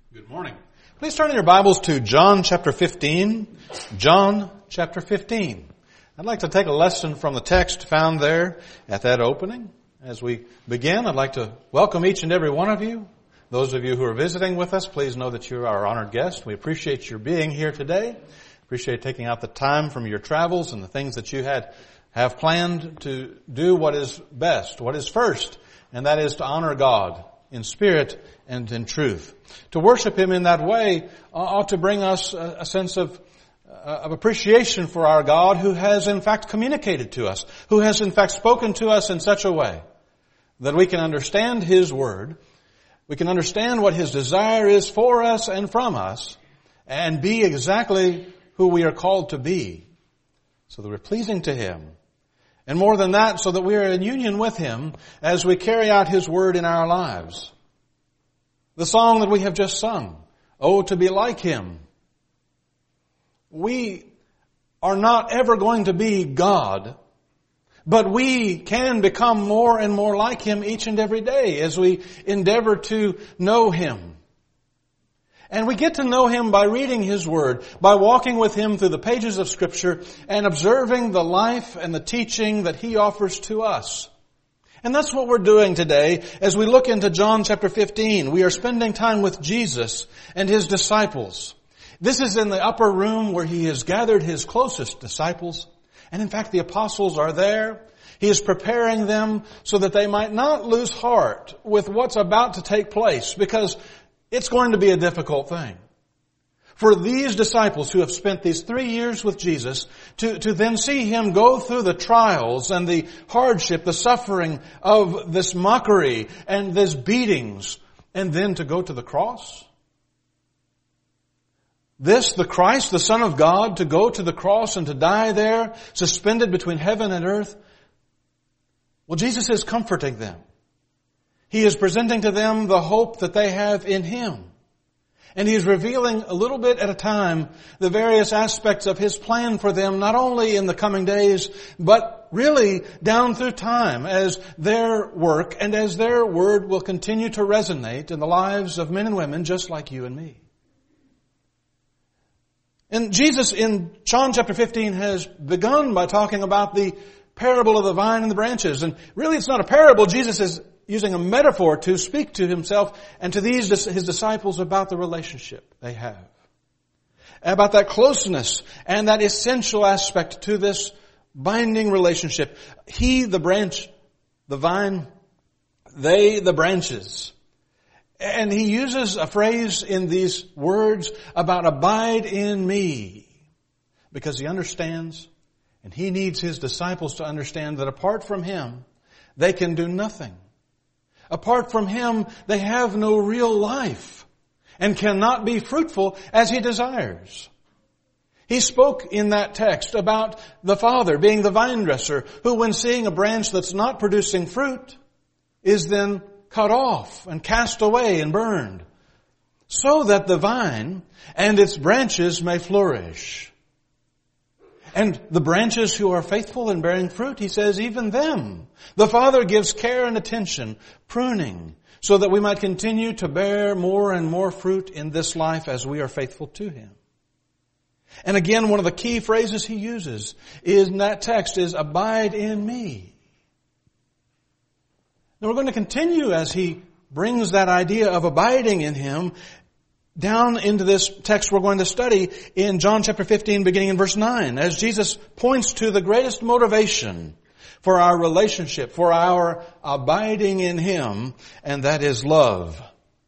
Good morning. Please turn in your Bibles to John chapter 15. John chapter 15. I'd like to take a lesson from the text found there at that opening. As we begin, I'd like to welcome each and every one of you. Those of you who are visiting with us, please know that you are our honored guest. We appreciate your being here today. Appreciate taking out the time from your travels and the things that you have planned to do what is best, what is first, and that is to honor God in spirit and in truth. To worship Him in that way ought to bring us a sense of appreciation for our God, who has in fact communicated to us, who has in fact spoken to us in such a way that we can understand His Word, we can understand what His desire is for us and from us, and be exactly who we are called to be, so that we're pleasing to Him. And more than that, so that we are in union with Him as we carry out His Word in our lives. The song that we have just sung, "Oh, to be like Him." We are not ever going to be God, but we can become more and more like Him each and every day as we endeavor to know Him. And we get to know Him by reading His Word, by walking with Him through the pages of Scripture and observing the life and the teaching that He offers to us. And that's what we're doing today as we look into John chapter 15. We are spending time with Jesus and His disciples. This is in the upper room where He has gathered His closest disciples. And in fact, the apostles are there. He is preparing them so that they might not lose heart with what's about to take place, because it's going to be a difficult thing. For these disciples who have spent these 3 years with Jesus to then see Him go through the trials and the hardship, the suffering of this mockery and these beatings, and then to go to the cross. This, the Christ, the Son of God, to go to the cross and to die there, suspended between heaven and earth. Well, Jesus is comforting them. He is presenting to them the hope that they have in Him. And He is revealing a little bit at a time the various aspects of His plan for them, not only in the coming days, but really down through time, as their work and as their Word will continue to resonate in the lives of men and women just like you and me. And Jesus in John chapter 15 has begun by talking about the parable of the vine and the branches. And really it's not a parable. Jesus is using a metaphor to speak to Himself and to His disciples about the relationship they have. About that closeness and that essential aspect to this binding relationship. He, the branch, the vine, they, the branches. And He uses a phrase in these words about abide in me, because He understands and He needs His disciples to understand that apart from Him, they can do nothing. Apart from Him, they have no real life and cannot be fruitful as He desires. He spoke in that text about the Father being the vine dresser, who when seeing a branch that's not producing fruit is then cut off and cast away and burned, so that the vine and its branches may flourish. And the branches who are faithful in bearing fruit, He says, even them the Father gives care and attention, pruning, so that we might continue to bear more and more fruit in this life as we are faithful to Him. And again, one of the key phrases He uses in that text is, abide in me. Now we're going to continue as He brings that idea of abiding in Him down into this text we're going to study in John chapter 15, beginning in verse 9, as Jesus points to the greatest motivation for our relationship, for our abiding in Him, and that is love.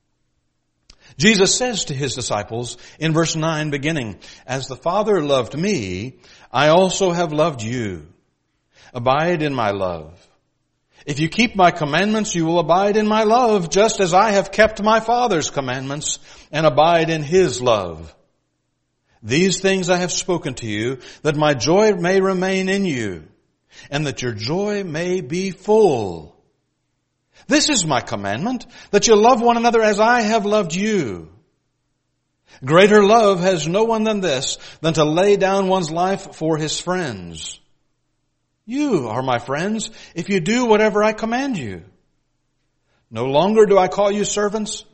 Jesus says to His disciples in verse 9 beginning, "As the Father loved me, I also have loved you. Abide in my love. If you keep my commandments, you will abide in my love, just as I have kept my Father's commandments and abide in His love. These things I have spoken to you, that my joy may remain in you, and that your joy may be full. This is my commandment, that you love one another as I have loved you. Greater love has no one than this, than to lay down one's life for his friends. You are my friends if you do whatever I command you. No longer do I call you servants,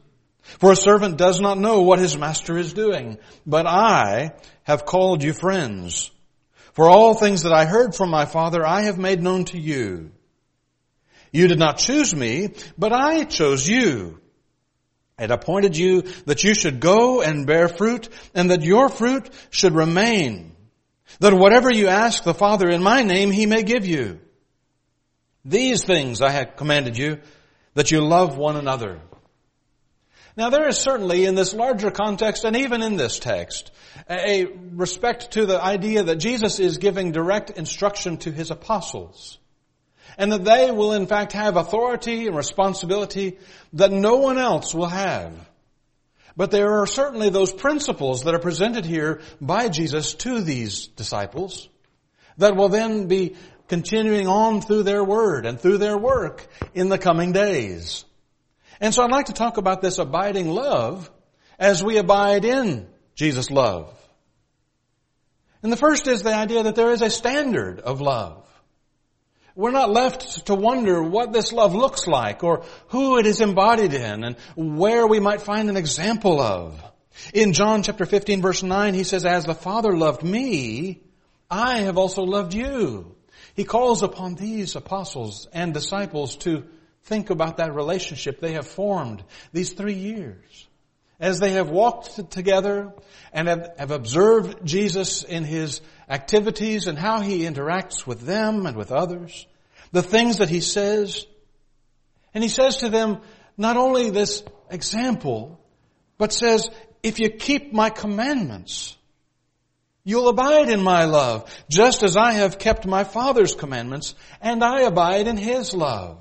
For a servant does not know what his master is doing, but I have called you friends. For all things that I heard from my Father I have made known to you. You did not choose me, but I chose you, and appointed you that you should go and bear fruit, and that your fruit should remain, that whatever you ask the Father in my name he may give you. These things I have commanded you, that you love one another. Now there is certainly in this larger context, and even in this text, a respect to the idea that Jesus is giving direct instruction to his apostles, and that they will in fact have authority and responsibility that no one else will have. But there are certainly those principles that are presented here by Jesus to these disciples that will then be continuing on through their word and through their work in the coming days. And so I'd like to talk about this abiding love as we abide in Jesus' love. And the first is the idea that there is a standard of love. We're not left to wonder what this love looks like or who it is embodied in and where we might find an example of. In John chapter 15 verse 9 he says, "As the Father loved me, I have also loved you." He calls upon these apostles and disciples to think about that relationship they have formed these 3 years. As they have walked together and have observed Jesus in his activities and how he interacts with them and with others, the things that he says. And he says to them not only this example, but says, if you keep my commandments, you'll abide in my love, just as I have kept my Father's commandments, and I abide in his love.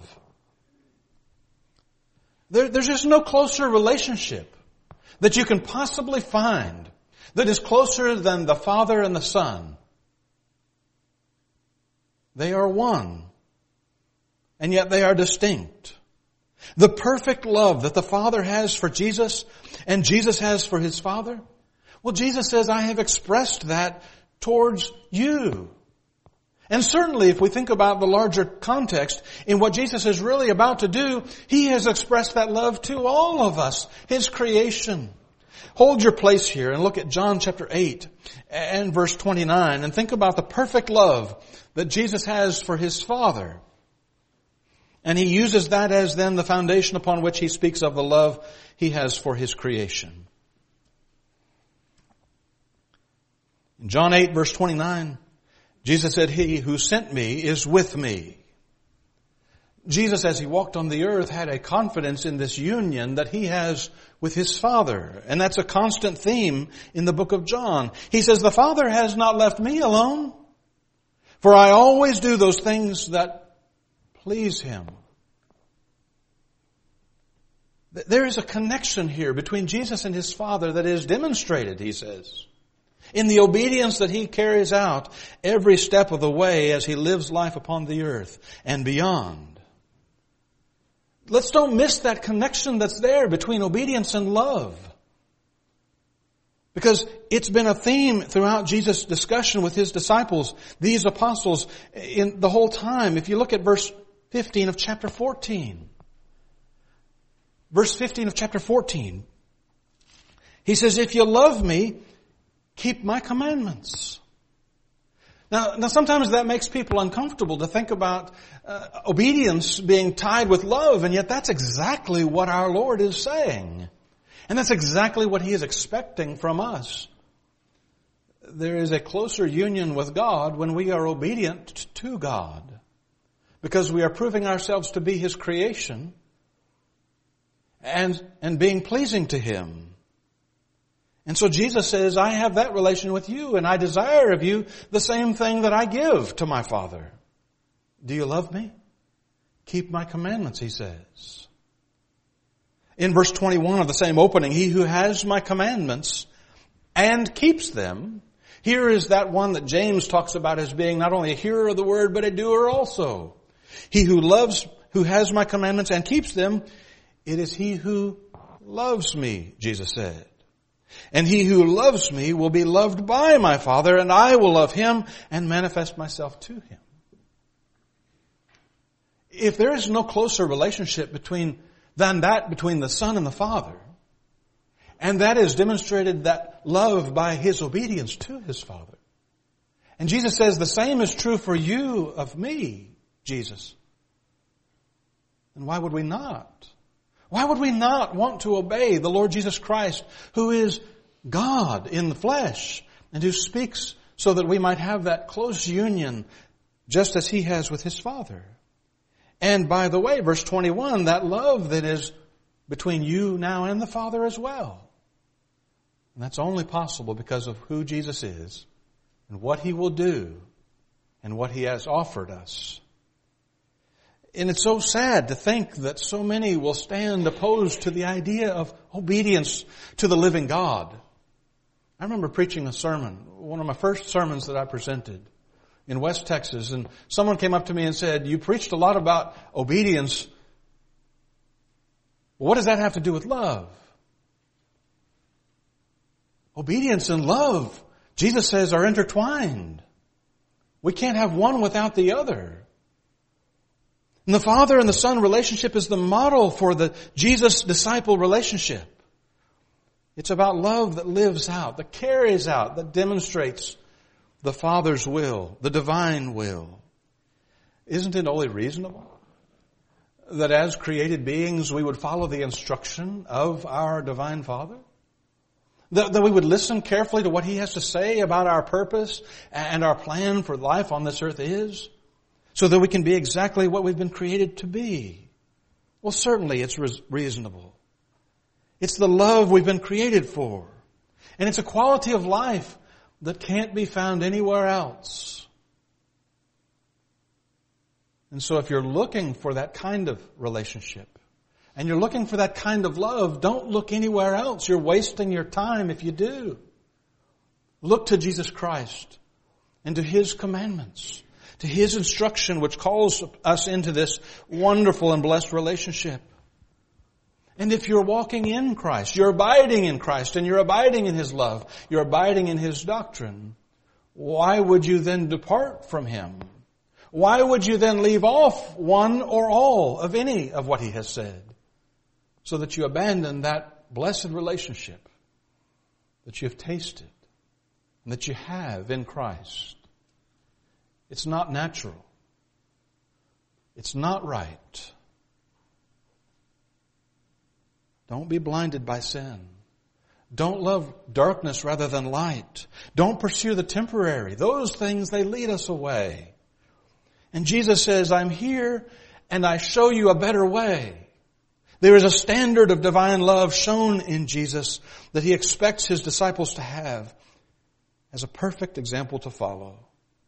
There's just no closer relationship that you can possibly find that is closer than the Father and the Son. They are one, and yet they are distinct. The perfect love that the Father has for Jesus and Jesus has for his Father, well, Jesus says, I have expressed that towards you. And certainly if we think about the larger context in what Jesus is really about to do, he has expressed that love to all of us, his creation. Hold your place here and look at John chapter 8 and verse 29 and think about the perfect love that Jesus has for his Father. And he uses that as then the foundation upon which he speaks of the love he has for his creation. In John 8 verse 29, Jesus said, "He who sent me is with me." Jesus, as he walked on the earth, had a confidence in this union that he has with his Father. And that's a constant theme in the book of John. He says, "The Father has not left me alone, for I always do those things that please him." There is a connection here between Jesus and his Father that is demonstrated, he says, in the obedience that he carries out every step of the way as he lives life upon the earth and beyond. Let's don't miss that connection that's there between obedience and love. Because it's been a theme throughout Jesus' discussion with his disciples, these apostles, in the whole time. If you look at verse 15 of chapter 14. Verse 15 of chapter 14. He says, "If you love me, keep my commandments." Now sometimes that makes people uncomfortable to think about obedience being tied with love, and yet that's exactly what our Lord is saying. And that's exactly what he is expecting from us. There is a closer union with God when we are obedient to God, because we are proving ourselves to be his creation and being pleasing to him. And so Jesus says, I have that relation with you, and I desire of you the same thing that I give to my Father. Do you love me? Keep my commandments, he says. In verse 21 of the same opening, he who has my commandments and keeps them, here is that one that James talks about as being not only a hearer of the word, but a doer also. He who has my commandments and keeps them, it is he who loves me, Jesus said. And he who loves me will be loved by my Father, and I will love him and manifest myself to him. If there is no closer relationship between the Son and the Father, And that is demonstrated, that love, by His obedience to His Father. And Jesus says the same is true for you of me, Jesus. And why would we not? Why would we not want to obey the Lord Jesus Christ, who is God in the flesh, and who speaks so that we might have that close union just as He has with His Father? And by the way, verse 21, that love that is between you now and the Father as well. And that's only possible because of who Jesus is and what He will do and what He has offered us. And it's so sad to think that so many will stand opposed to the idea of obedience to the living God. I remember preaching a sermon, one of my first sermons that I presented in West Texas, and someone came up to me and said, "You preached a lot about obedience. Well, what does that have to do with love?" Obedience and love, Jesus says, are intertwined. We can't have one without the other. And the Father and the Son relationship is the model for the Jesus-disciple relationship. It's about love that lives out, that carries out, that demonstrates the Father's will, the divine will. Isn't it only reasonable that as created beings we would follow the instruction of our divine Father? That we would listen carefully to what He has to say about our purpose and our plan for life on this earth is, so that we can be exactly what we've been created to be? Well, certainly it's reasonable. It's the love we've been created for. And it's a quality of life that can't be found anywhere else. And so if you're looking for that kind of relationship, and you're looking for that kind of love, don't look anywhere else. You're wasting your time if you do. Look to Jesus Christ and to His commandments, to His instruction, which calls us into this wonderful and blessed relationship. And if you're walking in Christ, you're abiding in Christ, and you're abiding in His love, you're abiding in His doctrine, why would you then depart from Him? Why would you then leave off one or all of any of what He has said, so that you abandon that blessed relationship that you've tasted and that you have in Christ? It's not natural. It's not right. Don't be blinded by sin. Don't love darkness rather than light. Don't pursue the temporary. Those things, they lead us away. And Jesus says, I'm here and I show you a better way. There is a standard of divine love shown in Jesus that He expects His disciples to have as a perfect example to follow.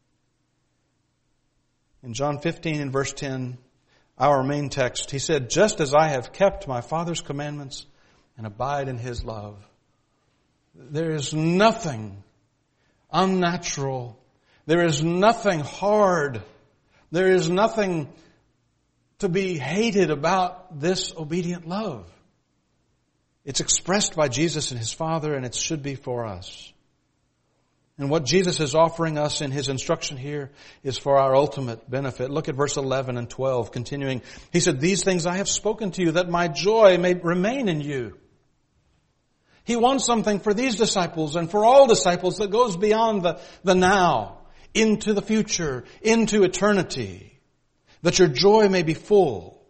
In John 15 and verse 10, our main text, He said, just as I have kept my Father's commandments and abide in His love. There is nothing unnatural. There is nothing hard. There is nothing to be hated about this obedient love. It's expressed by Jesus and His Father, and it should be for us. And what Jesus is offering us in His instruction here is for our ultimate benefit. Look at verse 11 and 12, continuing. He said, these things I have spoken to you, that my joy may remain in you. He wants something for these disciples and for all disciples that goes beyond the now, into the future, into eternity, that your joy may be full.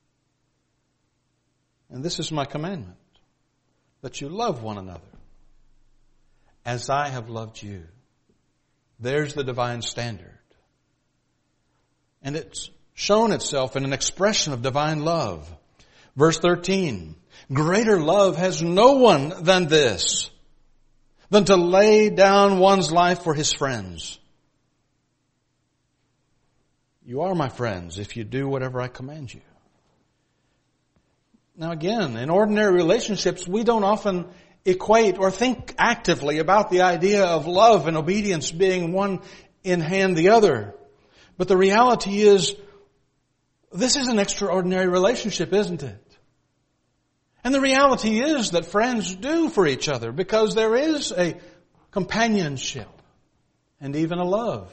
And this is my commandment, that you love one another as I have loved you. There's the divine standard. And it's shown itself in an expression of divine love. Verse 13, greater love has no one than this, than to lay down one's life for his friends. You are my friends if you do whatever I command you. Now again, in ordinary relationships, we don't often equate or think actively about the idea of love and obedience being one in hand the other. But the reality is, this is an extraordinary relationship, isn't it? And the reality is that friends do for each other because there is a companionship and even a love.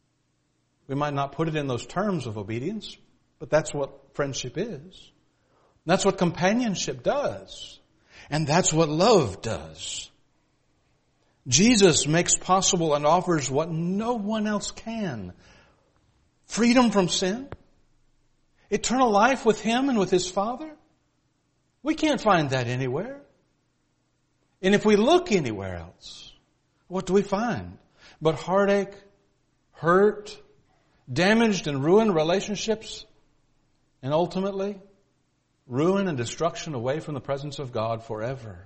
We might not put it in those terms of obedience, but that's what friendship is. That's what companionship does. And that's what love does. Jesus makes possible and offers what no one else can. Freedom from sin. Eternal life with Him and with His Father. We can't find that anywhere. And if we look anywhere else, what do we find? But heartache, hurt, damaged and ruined relationships, and ultimately, ruin and destruction away from the presence of God forever.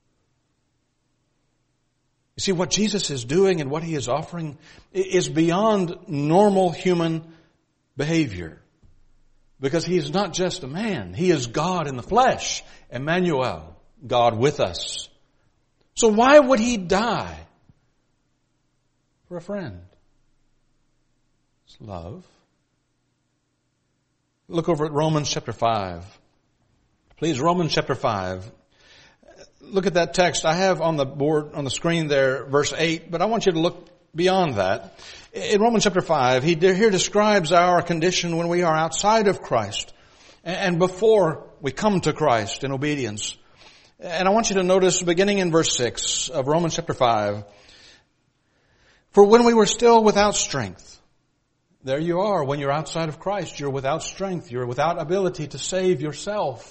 You see, what Jesus is doing and what He is offering is beyond normal human behavior. Because He is not just a man. He is God in the flesh. Emmanuel, God with us. So why would He die for a friend? It's love. Look over at Romans chapter 5. Please, Romans chapter 5. Look at that text. I have on the board, on the screen there, verse 8, but I want you to look beyond that. In Romans chapter 5, he here describes our condition when we are outside of Christ and before we come to Christ in obedience. And I want you to notice, beginning in verse 6 of Romans chapter 5, for when we were still without strength, there you are, when you're outside of Christ, you're without strength, you're without ability to save yourself.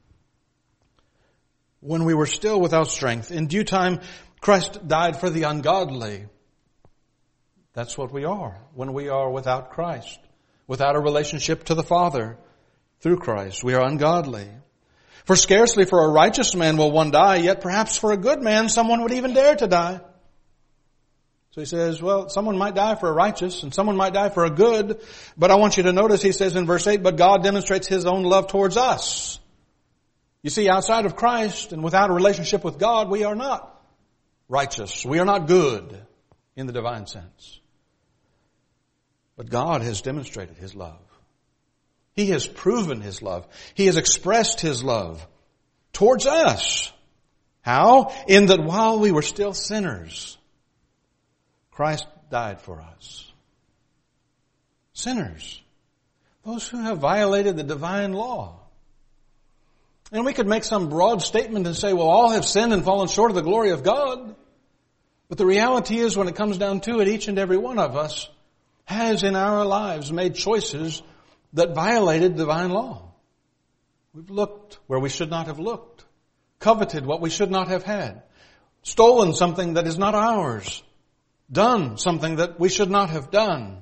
When we were still without strength, in due time, Christ died for the ungodly. That's what we are when we are without Christ, without a relationship to the Father through Christ. We are ungodly. For scarcely for a righteous man will one die, yet perhaps for a good man someone would even dare to die. So he says, well, someone might die for a righteous and someone might die for a good. But I want you to notice he says in verse 8, but God demonstrates His own love towards us. You see, outside of Christ and without a relationship with God, we are not righteous. We are not good in the divine sense. But God has demonstrated His love. He has proven His love. He has expressed His love towards us. How? In that while we were still sinners, Christ died for us. Sinners. Those who have violated the divine law. And we could make some broad statement and say, well, all have sinned and fallen short of the glory of God. But the reality is, when it comes down to it, each and every one of us has in our lives made choices that violated divine law. We've looked where we should not have looked, coveted what we should not have had, stolen something that is not ours, done something that we should not have done.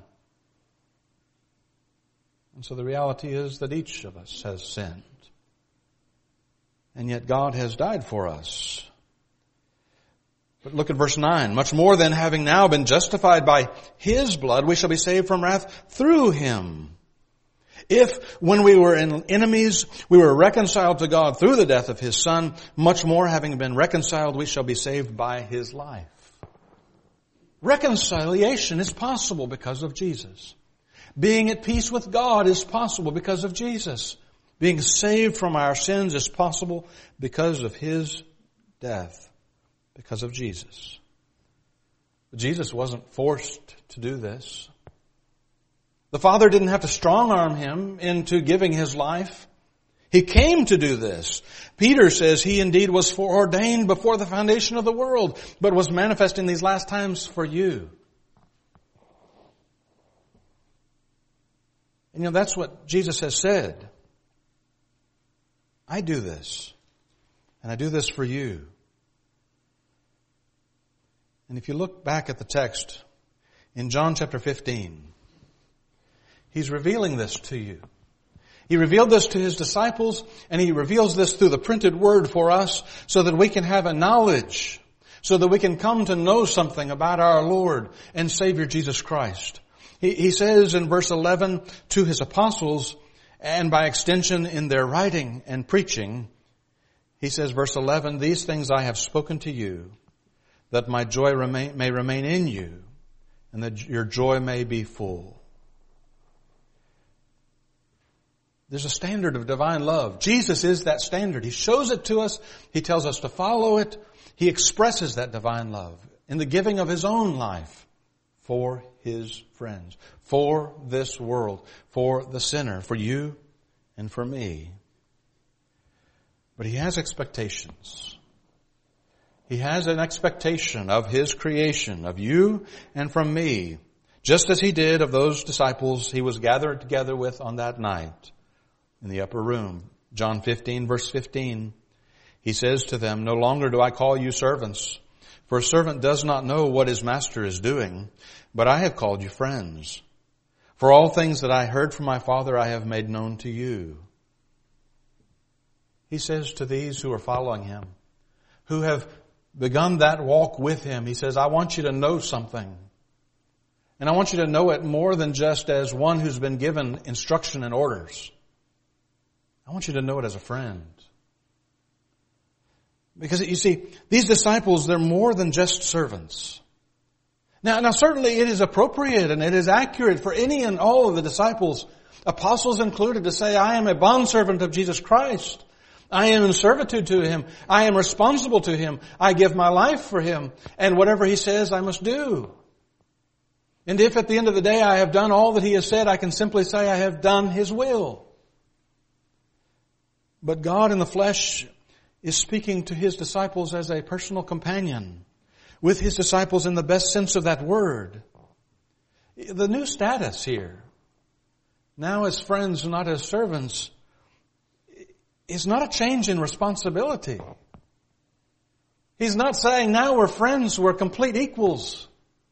And so the reality is that each of us has sinned. And yet God has died for us. But look at verse 9. Much more than having now been justified by His blood, we shall be saved from wrath through Him. If, when we were enemies, we were reconciled to God through the death of His Son, much more, having been reconciled, we shall be saved by His life. Reconciliation is possible because of Jesus. Being at peace with God is possible because of Jesus. Being saved from our sins is possible because of His death, because of Jesus. But Jesus wasn't forced to do this. The Father didn't have to strong-arm Him into giving His life. He came to do this. Peter says He indeed was foreordained before the foundation of the world, but was manifest in these last times for you. And that's what Jesus has said. I do this, and I do this for you. And if you look back at the text in John chapter 15, He's revealing this to you. He revealed this to His disciples, and He reveals this through the printed word for us so that we can have a knowledge, so that we can come to know something about our Lord and Savior Jesus Christ. He says in verse 11 to His apostles, and by extension in their writing and preaching, He says, verse 11, these things I have spoken to you, that my joy may remain in you, and that your joy may be full. There's a standard of divine love. Jesus is that standard. He shows it to us. He tells us to follow it. He expresses that divine love in the giving of His own life for His friends, for this world, for the sinner, for you and for me. But He has expectations. He has an expectation of His creation, of you and from me, just as He did of those disciples He was gathered together with on that night in the upper room. John 15, verse 15, He says to them, "No longer do I call you servants, for a servant does not know what his master is doing, but I have called you friends. For all things that I heard from my Father I have made known to you." He says to these who are following Him, who have begun that walk with Him, He says, I want you to know something. And I want you to know it more than just as one who's been given instruction and orders. I want you to know it as a friend. Because you see, these disciples, they're more than just servants. Now certainly it is appropriate and it is accurate for any and all of the disciples, apostles included, to say, I am a bondservant of Jesus Christ. I am in servitude to Him. I am responsible to Him. I give my life for Him. And whatever He says, I must do. And if at the end of the day I have done all that He has said, I can simply say I have done His will. But God in the flesh is speaking to His disciples as a personal companion, with His disciples in the best sense of that word. The new status here, now as friends, not as servants, is not a change in responsibility. He's not saying now we're friends, we're complete equals.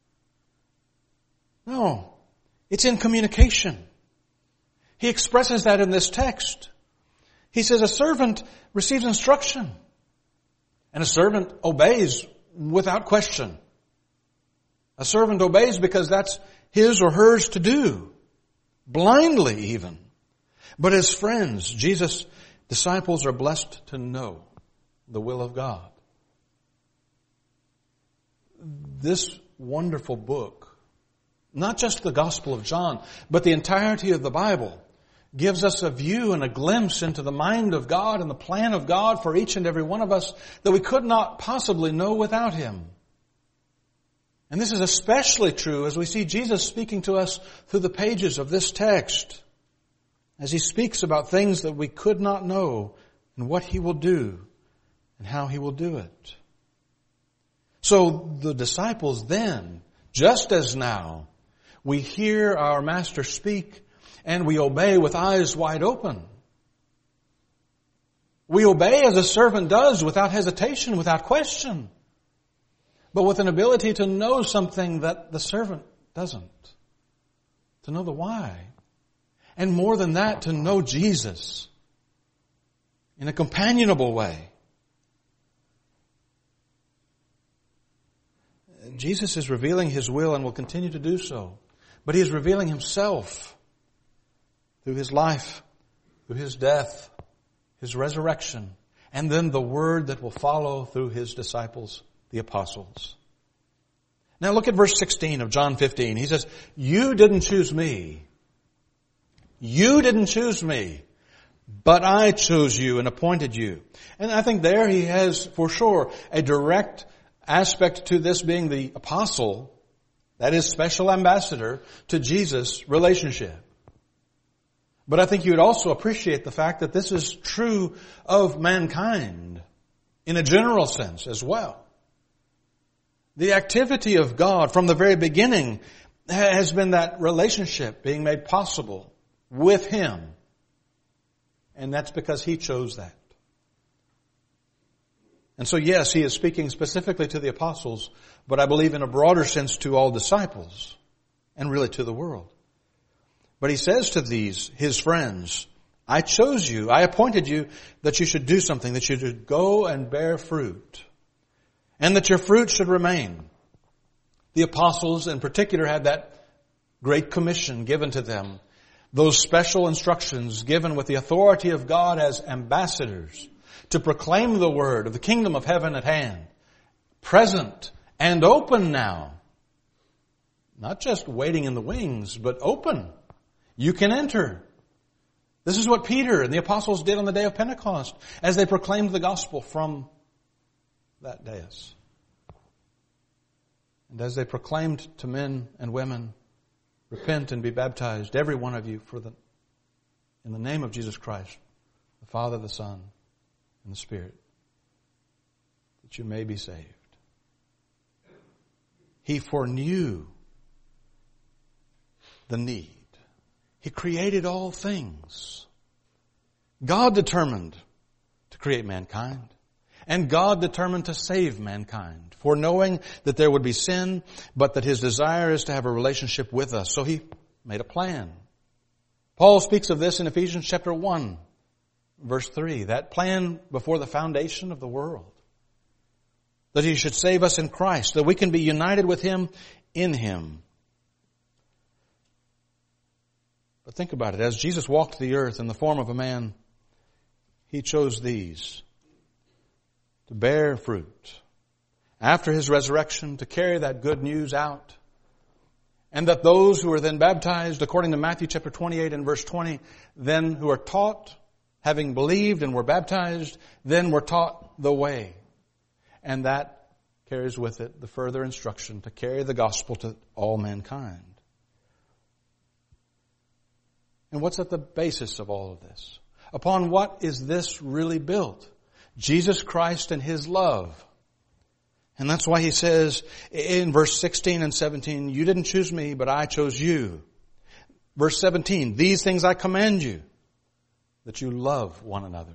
No, it's in communication. He expresses that in this text. He says a servant receives instruction, and a servant obeys without question. A servant obeys because that's his or hers to do, blindly even. But as friends, Jesus' disciples are blessed to know the will of God. This wonderful book, not just the Gospel of John, but the entirety of the Bible, gives us a view and a glimpse into the mind of God and the plan of God for each and every one of us that we could not possibly know without Him. And this is especially true as we see Jesus speaking to us through the pages of this text, as He speaks about things that we could not know and what He will do and how He will do it. So the disciples then, just as now, we hear our Master speak and we obey with eyes wide open. We obey as a servant does, without hesitation, without question, but with an ability to know something that the servant doesn't. To know the why. And more than that, to know Jesus in a companionable way. Jesus is revealing His will and will continue to do so. But He is revealing Himself through His life, through His death, His resurrection, and then the word that will follow through His disciples, the apostles. Now look at verse 16 of John 15. He says, "You didn't choose me. You didn't choose me, but I chose you and appointed you." And I think there He has, for sure, a direct aspect to this being the apostle, that is, special ambassador to Jesus' relationship. But I think you would also appreciate the fact that this is true of mankind in a general sense as well. The activity of God from the very beginning has been that relationship being made possible with Him. And that's because He chose that. And so yes, He is speaking specifically to the apostles, but I believe in a broader sense to all disciples and really to the world. But He says to these, His friends, I chose you, I appointed you that you should do something, that you should go and bear fruit, and that your fruit should remain. The apostles in particular had that great commission given to them, those special instructions given with the authority of God as ambassadors to proclaim the word of the kingdom of heaven at hand, present and open now. Not just waiting in the wings, but open. You can enter. This is what Peter and the apostles did on the day of Pentecost as they proclaimed the gospel from that dais. And as they proclaimed to men and women, repent and be baptized, every one of you, in the name of Jesus Christ, the Father, the Son, and in the Spirit, that you may be saved. He foreknew the need. He created all things. God determined to create mankind. And God determined to save mankind, foreknowing that there would be sin, but that His desire is to have a relationship with us. So He made a plan. Paul speaks of this in Ephesians chapter 1, verse 3. That plan before the foundation of the world. That He should save us in Christ, that we can be united with Him in Him. But think about it. As Jesus walked the earth in the form of a man, He chose these to bear fruit. After His resurrection, to carry that good news out. And that those who are then baptized, according to Matthew chapter 28 and verse 20, then who are taught, having believed and were baptized, then were taught the way. And that carries with it the further instruction to carry the gospel to all mankind. And what's at the basis of all of this? Upon what is this really built? Jesus Christ and His love. And that's why He says in verse 16 and 17, you didn't choose me, but I chose you. Verse 17, these things I command you, that you love one another.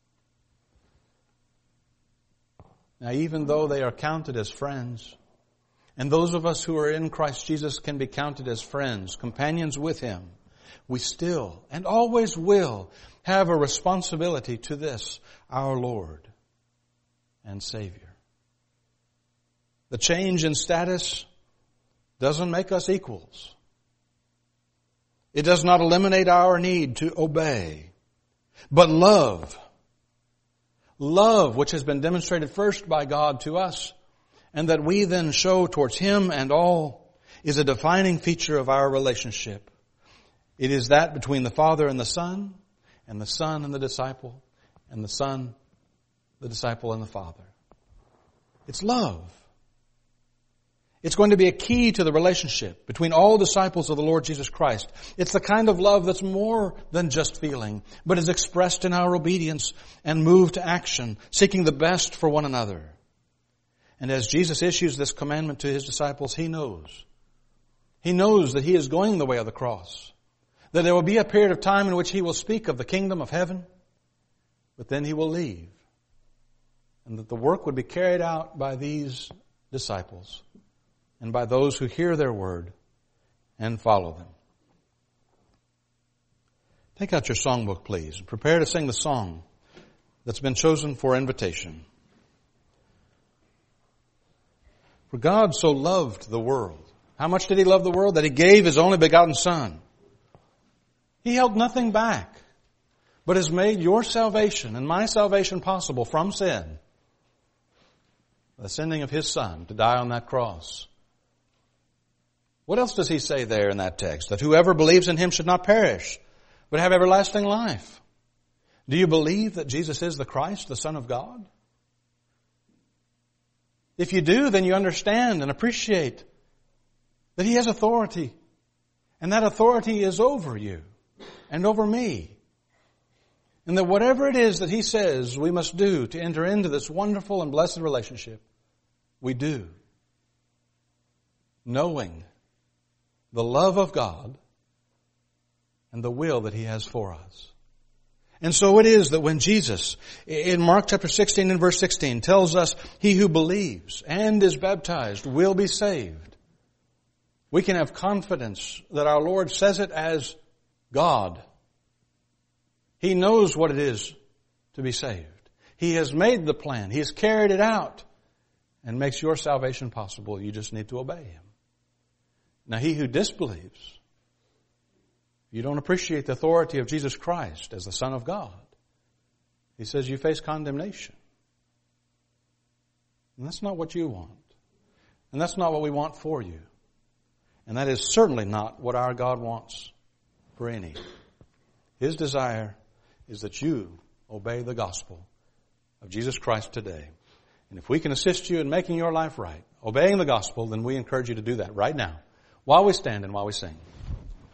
Now, even though they are counted as friends, and those of us who are in Christ Jesus can be counted as friends, companions with Him, we still and always will have a responsibility to this, our Lord and Savior. The change in status doesn't make us equals. It does not eliminate our need to obey. But love, which has been demonstrated first by God to us, and that we then show towards Him and all, is a defining feature of our relationship. It is that between the Father and the Son and the disciple, and the Son, the disciple, and the Father. It's love. It's going to be a key to the relationship between all disciples of the Lord Jesus Christ. It's the kind of love that's more than just feeling, but is expressed in our obedience and moved to action, seeking the best for one another. And as Jesus issues this commandment to His disciples, He knows. He knows that He is going the way of the cross. That there will be a period of time in which He will speak of the kingdom of heaven, but then He will leave. And that the work would be carried out by these disciples and by those who hear their word and follow them. Take out your songbook, please, and prepare to sing the song that's been chosen for invitation. For God so loved the world. How much did He love the world? That He gave His only begotten Son. He held nothing back, but has made your salvation and my salvation possible from sin. The sending of His Son to die on that cross. What else does He say there in that text? That whoever believes in Him should not perish, but have everlasting life. Do you believe that Jesus is the Christ, the Son of God? If you do, then you understand and appreciate that He has authority. And that authority is over you and over me. And that whatever it is that He says we must do to enter into this wonderful and blessed relationship, we do. Knowing the love of God and the will that He has for us. And so it is that when Jesus, in Mark chapter 16 and verse 16, tells us, he who believes and is baptized will be saved, we can have confidence that our Lord says it as God. He knows what it is to be saved. He has made the plan. He has carried it out and makes your salvation possible. You just need to obey Him. Now, he who disbelieves, you don't appreciate the authority of Jesus Christ as the Son of God. He says you face condemnation. And that's not what you want. And that's not what we want for you. And that is certainly not what our God wants for any. His desire is that you obey the gospel of Jesus Christ today. And if we can assist you in making your life right, obeying the gospel, then we encourage you to do that right now, while we stand and while we sing.